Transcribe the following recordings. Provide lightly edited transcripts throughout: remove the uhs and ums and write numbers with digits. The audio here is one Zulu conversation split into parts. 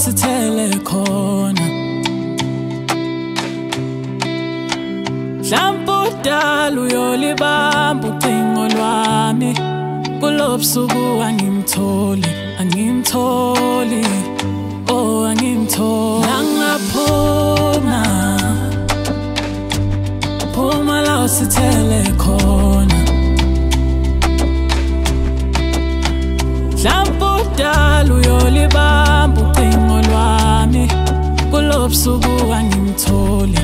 usithele khona Mhlambe udala uyolibamba ucingo lwami Kulobusuku angimtholi Oh angimtholi Phuma la usithele khona Mhlambe udala uyolibamba ucingo lwami Kulobusuku angimtholi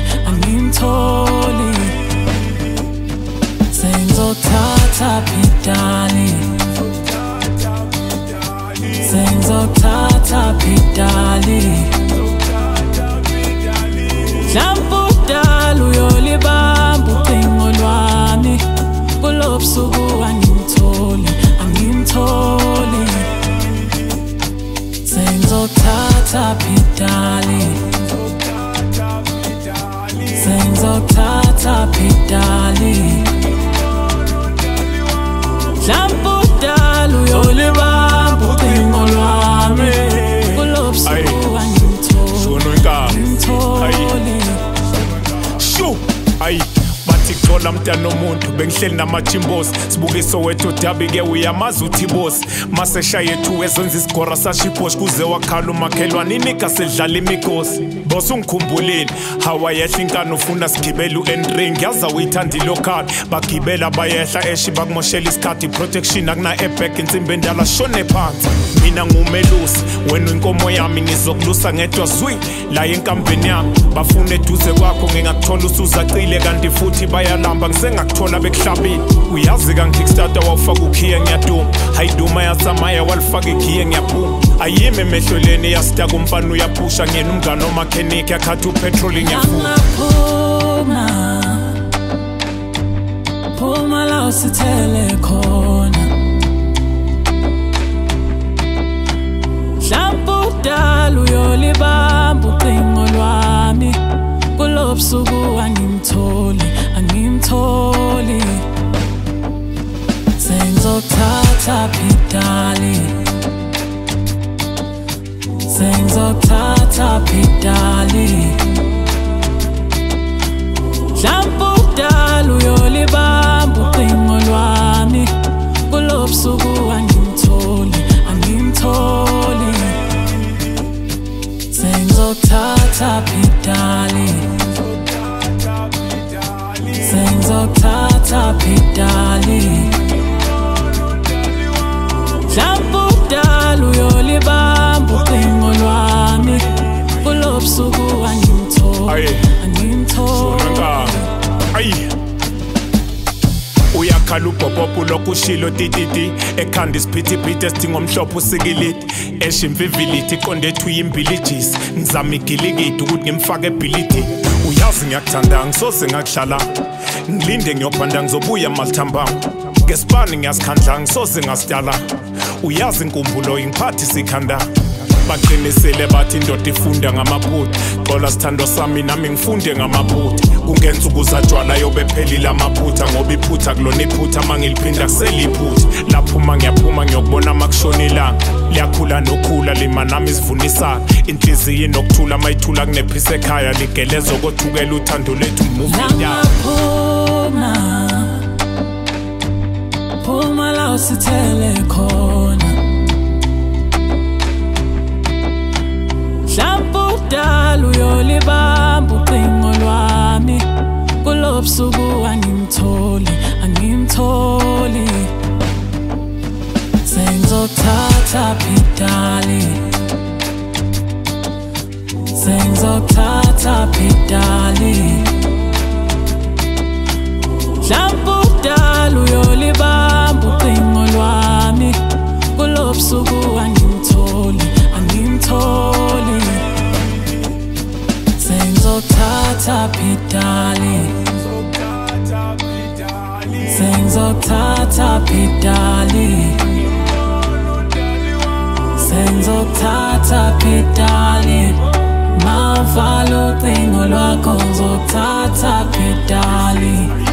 Sengizothatha phidali Mhlambe udala uyolibamba ucingo lwami Kulobusuku angimtholi Sengizothatha phidali Mhlambe udala uyolibamba ucingo lwami Kulobusuku angimtholi Bathi kuthola mntana omuntu bengihleli namajimbosi sibuke Soweto Derby ke uyamazi uthi boss mase shayethu ezenza isigora sashiphosh kuze wakhala umakhelwane inika sedlala imigosi boss ungikhumbuleni hawayehla inkani ufuna sigibela uentring yaza uyithanda local bagibela bayehla eshi bakumoshela isikhathi protection akuna airbag insimbi endala shone phansi mina ngumelusi wena inkomo yami ngizokulusa ngedwa zwi la enkambeni yami bafuna eduze kwakho ngingakuthola usuzacile kanti futhi bayalamba ngisengakuthola bekuhlabini uyazi ka Kickstarter wawufaka ukhiya ngiyaduma hayiduma yasamaya walifaka ikhiya ngiyaphuma ayime emehloleni yasita kumfana uyaphusha ngena umngane omechanic yakhathi upetrol ngiyafuna Phuma la usithele khona Mhlambe udala uyolibamba ucingo lwami Kulobusuku angimtholi Sengizothatha phidali Mhlambe udala uyolibamba ucingo lwami Kulobusuku angimtholi Sengizothatha phidali Mhlambe udala uyolibamba ucingo lwami Kulobusuku angimtholi Uyakhala ubhobhobho lokushilo tititi ekhanda isiphithiphithi esidinga omhlophe usikiliti eshimviviliti iqonde ethu yimbilijisi ngizama igilikidi ukuthi ngimfake ebhiliti uyazi ngiyakuthanda ngisoze ngakuhlala ngilinde ngiyophanda ngizobuya malithambama ngesibani ngiyazikhandla ngisoze ngasidala uyazi inkumbulo ingiphathi sikhanda baqinisele bathi indoda ifunda ngamaphutha xola sithando sami nami ngifunde ngamaphutha kungenza ukuzajwala yobephelile amaphutha ngoba iphutha kulona iphutha mangiliphinda kuseliphutha lapho mangiyaphuma ngiyokubona makushonilanga liyakhula nokhula lima nami sivunisa inhliziyo nokuthula mayithula kunephisa ekhaya ligelezo kothukela uthando lethu movie Phuma la usithele khona Mhlambe udala uyolibamba ucingo lwami Kulobusuku angimtholi Sengizothatha phidali Mhlambe udala uyolibamba ucingo lwami Kulobusuku angimtholi Sengizothatha phidali Mavala ucingo lwakho ngizothatha phidali